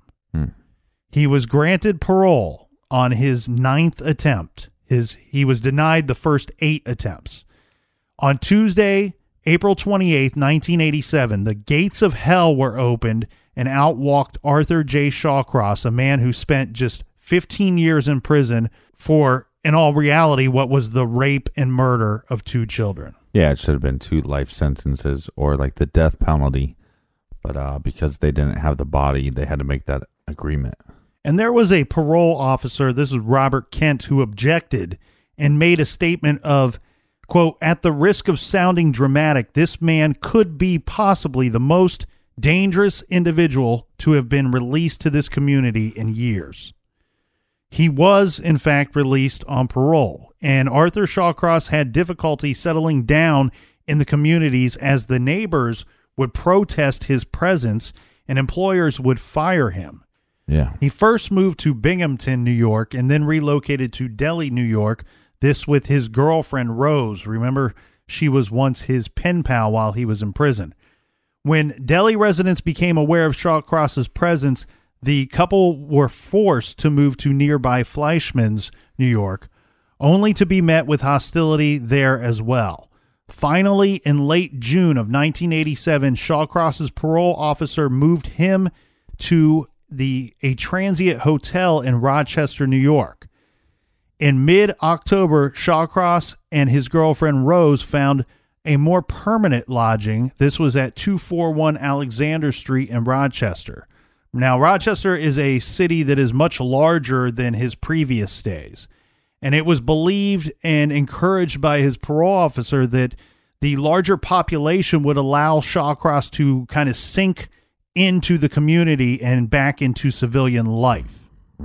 He was granted parole on his 9th attempt. He was denied the first 8 attempts. On Tuesday, April 28th, 1987, the gates of hell were opened, and out walked Arthur J. Shawcross, a man who spent just 15 years in prison for, in all reality, what was the rape and murder of 2 children. Yeah, it should have been 2 life sentences or like the death penalty. But because they didn't have the body, they had to make that agreement. And there was a parole officer, this is Robert Kent, who objected and made a statement of, quote, "At the risk of sounding dramatic, this man could be possibly the most dangerous individual to have been released to this community in years." He was, in fact, released on parole, and Arthur Shawcross had difficulty settling down in the communities as the neighbors would protest his presence and employers would fire him. Yeah. He first moved to Binghamton, New York, and then relocated to Delhi, New York, this with his girlfriend, Rose. Remember, she was once his pen pal while he was in prison. When Delhi residents became aware of Shawcross's presence, the couple were forced to move to nearby Fleischman's, New York, only to be met with hostility there as well. Finally, in late June of 1987, Shawcross's parole officer moved him to a transient hotel in Rochester, New York. In mid-October, Shawcross and his girlfriend Rose found a more permanent lodging. This was at 241 Alexander Street in Rochester. Now, Rochester is a city that is much larger than his previous stays, and it was believed and encouraged by his parole officer that the larger population would allow Shawcross to kind of sink into the community and back into civilian life.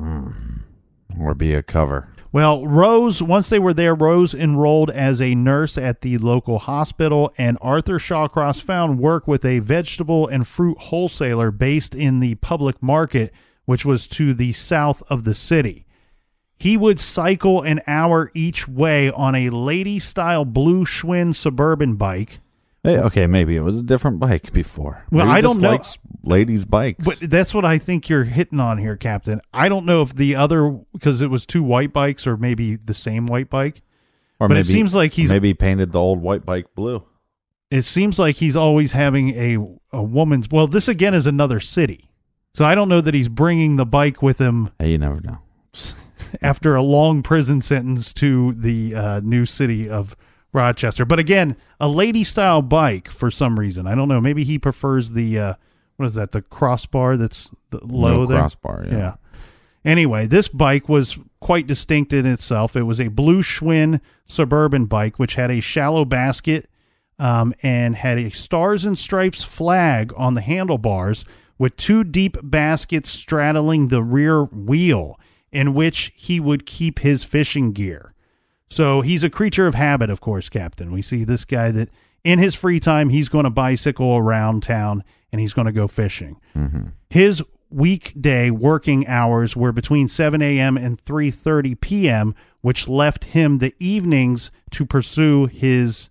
Or be a cover. Well, once they were there, Rose enrolled as a nurse at the local hospital, and Arthur Shawcross found work with a vegetable and fruit wholesaler based in the public market, which was to the south of the city. He would cycle an hour each way on a lady-style blue Schwinn Suburban bike. Hey, okay, maybe it was a different bike before. Well, I don't know. Likes ladies' bikes. But that's what I think you're hitting on here, Captain. I don't know if the other, because it was 2 white bikes, or maybe the same white bike. Or but maybe, it seems like maybe painted the old white bike blue. It seems like he's always having a woman's. Well, this again is another city, so I don't know that he's bringing the bike with him. Hey, you never know. After a long prison sentence to the new city of Rochester. But again, a lady-style bike for some reason. I don't know. Maybe he prefers the, what is that, the crossbar that's low there? Crossbar, yeah. Anyway, this bike was quite distinct in itself. It was a blue Schwinn Suburban bike, which had a shallow basket and had a Stars and Stripes flag on the handlebars with 2 deep baskets straddling the rear wheel in which he would keep his fishing gear. So he's a creature of habit, of course, Captain. We see this guy that in his free time, he's going to bicycle around town and he's going to go fishing. Mm-hmm. His weekday working hours were between 7 a.m. and 3:30 p.m., which left him the evenings to pursue his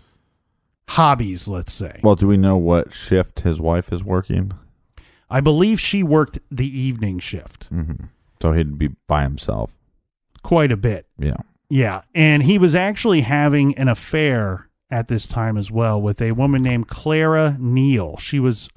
hobbies, let's say. Well, do we know what shift his wife is working? I believe she worked the evening shift. Mm-hmm. So he'd be by himself. Quite a bit. Yeah. Yeah, and he was actually having an affair at this time as well with a woman named Clara Neal. She was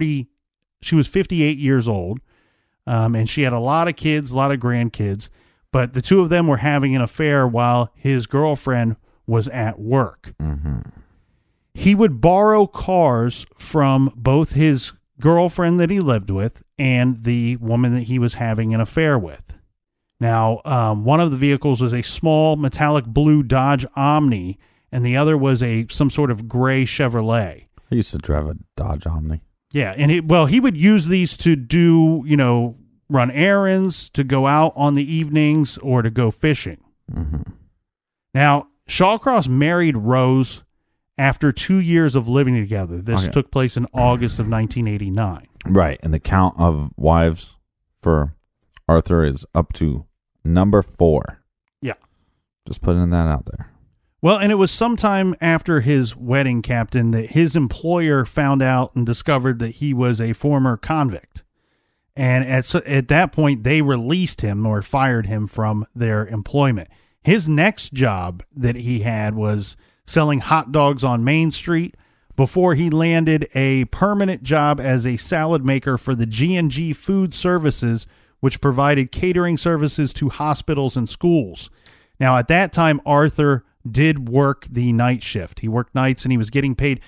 58 years old, and she had a lot of kids, a lot of grandkids, but the two of them were having an affair while his girlfriend was at work. Mm-hmm. He would borrow cars from both his girlfriend that he lived with and the woman that he was having an affair with. Now, one of the vehicles was a small metallic blue Dodge Omni, and the other was some sort of gray Chevrolet. I used to drive a Dodge Omni. Yeah, and he would use these to do, run errands, to go out on the evenings, or to go fishing. Mm-hmm. Now, Shawcross married Rose after 2 years of living together. This took place in August of 1989. Right, and the count of wives for Arthur is up to number 4. Yeah. Just putting that out there. Well, and it was sometime after his wedding, Captain, that his employer found out and discovered that he was a former convict. And at that point, they released him or fired him from their employment. His next job that he had was selling hot dogs on Main Street before he landed a permanent job as a salad maker for the G&G Food Services, which provided catering services to hospitals and schools. Now, at that time, Arthur did work the night shift. He worked nights, and he was getting paid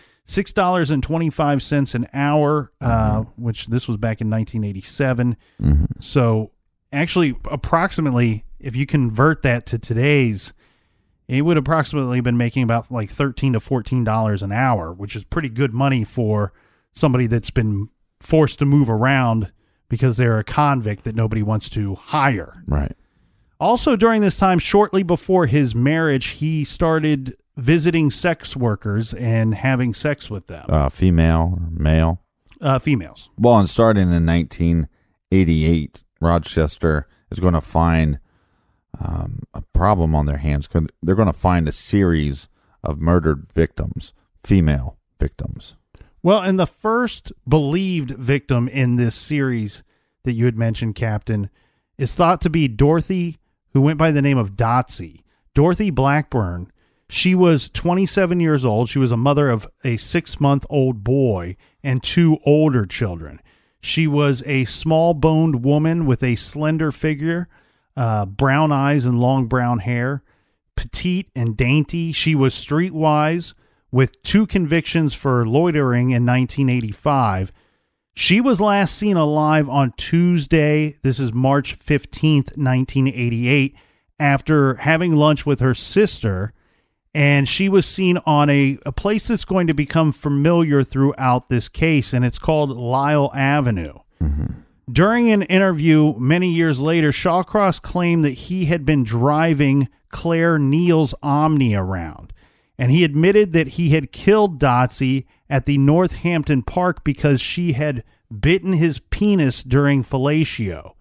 $6.25 an hour, which this was back in 1987. Mm-hmm. So, actually, approximately, if you convert that to today's, it would approximately been making about like $13 to $14 an hour, which is pretty good money for somebody that's been forced to move around because they're a convict that nobody wants to hire. Right. Also, during this time, shortly before his marriage, he started visiting sex workers and having sex with them. Female or male? Females. Well, and starting in 1988, Rochester is going to find a problem on their hands because they're going to find a series of murdered victims, female victims. Well, and the first believed victim in this series that you had mentioned, Captain, is thought to be Dorothy, who went by the name of Dotsy. Dorothy Blackburn. She was 27 years old. She was a mother of a 6-month-old boy and 2 older children. She was a small-boned woman with a slender figure, brown eyes and long brown hair, petite and dainty. She was streetwise with 2 convictions for loitering in 1985. She was last seen alive on Tuesday, this is March 15th, 1988, after having lunch with her sister, and she was seen on a place that's going to become familiar throughout this case, and it's called Lyle Avenue. Mm-hmm. During an interview many years later, Shawcross claimed that he had been driving Claire Neal's Omni around, and he admitted that he had killed Dotsy at the Northampton Park because she had bitten his penis during fellatio.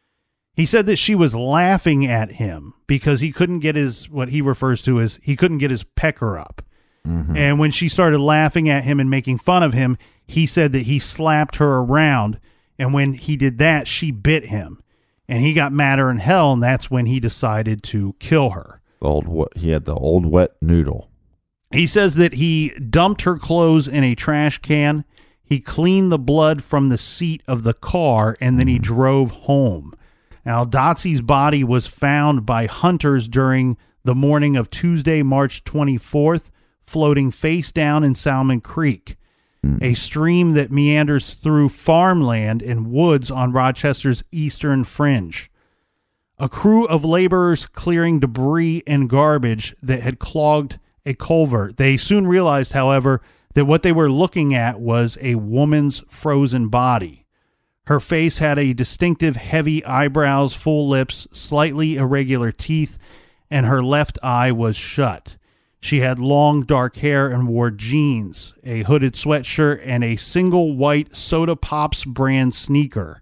He said that she was laughing at him because he couldn't get his, what he refers to as, he couldn't get his pecker up. Mm-hmm. And when she started laughing at him and making fun of him, he said that he slapped her around. And when he did that, she bit him. And he got madder than hell, and that's when he decided to kill her. He had the old wet noodle. He says that he dumped her clothes in a trash can. He cleaned the blood from the seat of the car, and then he drove home. Now, Dotsy's body was found by hunters during the morning of Tuesday, March 24th, floating face down in Salmon Creek, a stream that meanders through farmland and woods on Rochester's eastern fringe. A crew of laborers clearing debris and garbage that had clogged a culvert. They soon realized, however, that what they were looking at was a woman's frozen body. Her face had a distinctive heavy eyebrows, full lips, slightly irregular teeth, and her left eye was shut. She had long dark hair and wore jeans, a hooded sweatshirt, and a single white Soda Pops brand sneaker.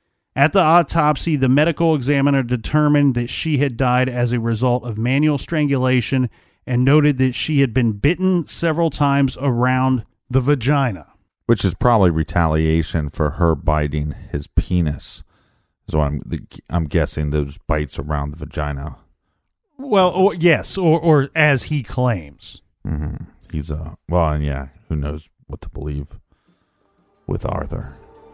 At the autopsy, the medical examiner determined that she had died as a result of manual strangulation and noted that she had been bitten several times around the vagina. Which is probably retaliation for her biting his penis. So I'm guessing those bites around the vagina Well, or as he claims. Mm-hmm. He's well, and yeah, who knows what to believe with Arthur.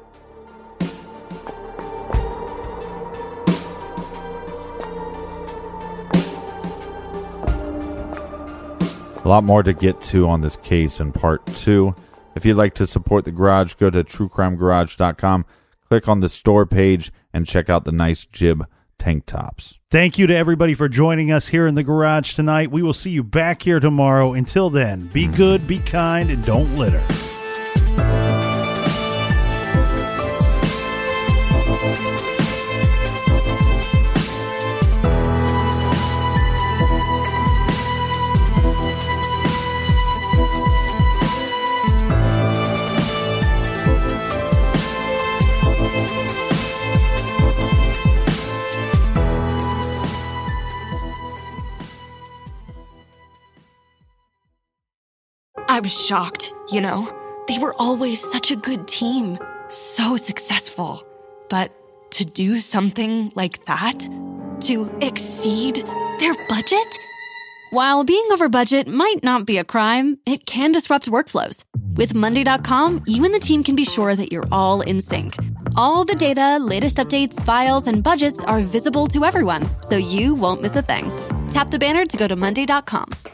A lot more to get to on this case in part 2. If you'd like to support The Garage, go to truecrimegarage.com, click on the store page, and check out the nice Jib tank tops. Thank you to everybody for joining us here in The Garage tonight. We will see you back here tomorrow. Until then, be good, be kind, and don't litter. I was shocked, you know. They were always such a good team, so successful. But to do something like that? To exceed their budget? While being over budget might not be a crime, it can disrupt workflows. With Monday.com, you and the team can be sure that you're all in sync. All the data, latest updates, files, and budgets are visible to everyone, so you won't miss a thing. Tap the banner to go to Monday.com.